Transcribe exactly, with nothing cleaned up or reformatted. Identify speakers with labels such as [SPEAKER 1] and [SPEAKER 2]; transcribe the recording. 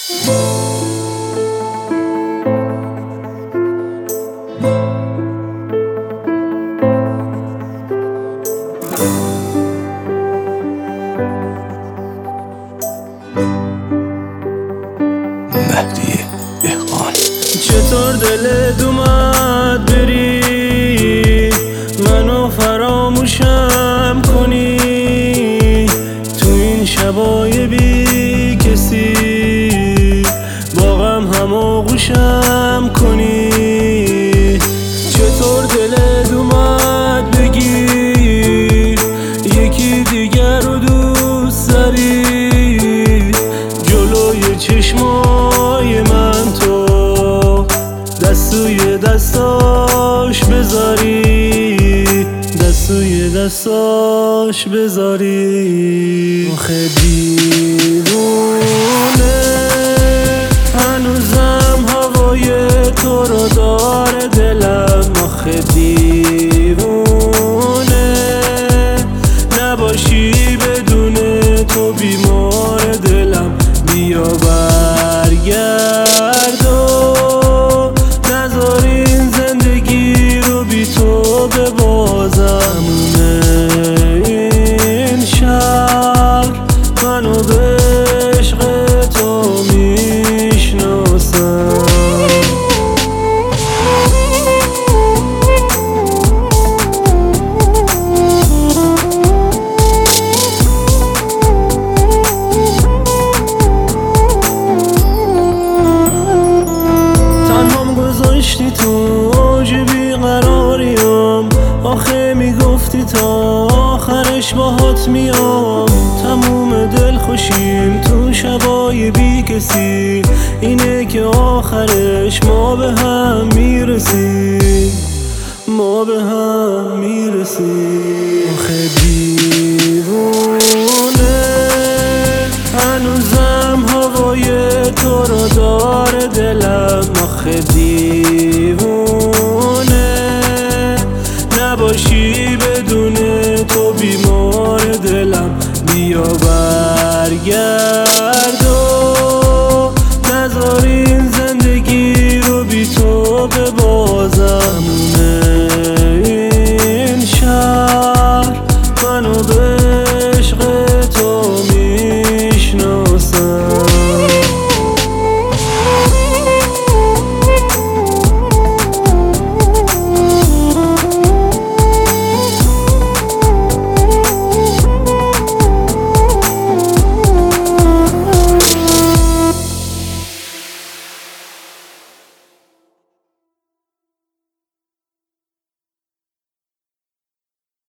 [SPEAKER 1] مهدی دهقان.
[SPEAKER 2] چطور دلت اومد بری منو فراموشم کنی تو این شبای بی کسی با غم هماغوشم کنی؟ چطور دلت اومد بگی یکی دیگر رو دوست داری جلوی چشمای من تو دستوی دستاش بذاری دستوی دستاش بذاری؟ آخه دیوونه هنوزم هوای تو رو داره دلم. آخه دیوونه نباشی بدون تو بیمار دلم. بیا برگرد و نذار این زندگی رو بی تو ببازم. این شهر منو به عشق تو میشناسم. گذاشتی تو اوج بیقراریم، آخه میگفتی تا آخرش باهات میام. تموم دل خوشیم تو شبای بی کسی اینه که آخرش ما به هم میرسیم ما به هم میرسیم. آخه دیوونه هنوزم هوای تو رو داره دلم. آخه دیوونه نباشی بدون تو بیمار دلم. بیا برگرد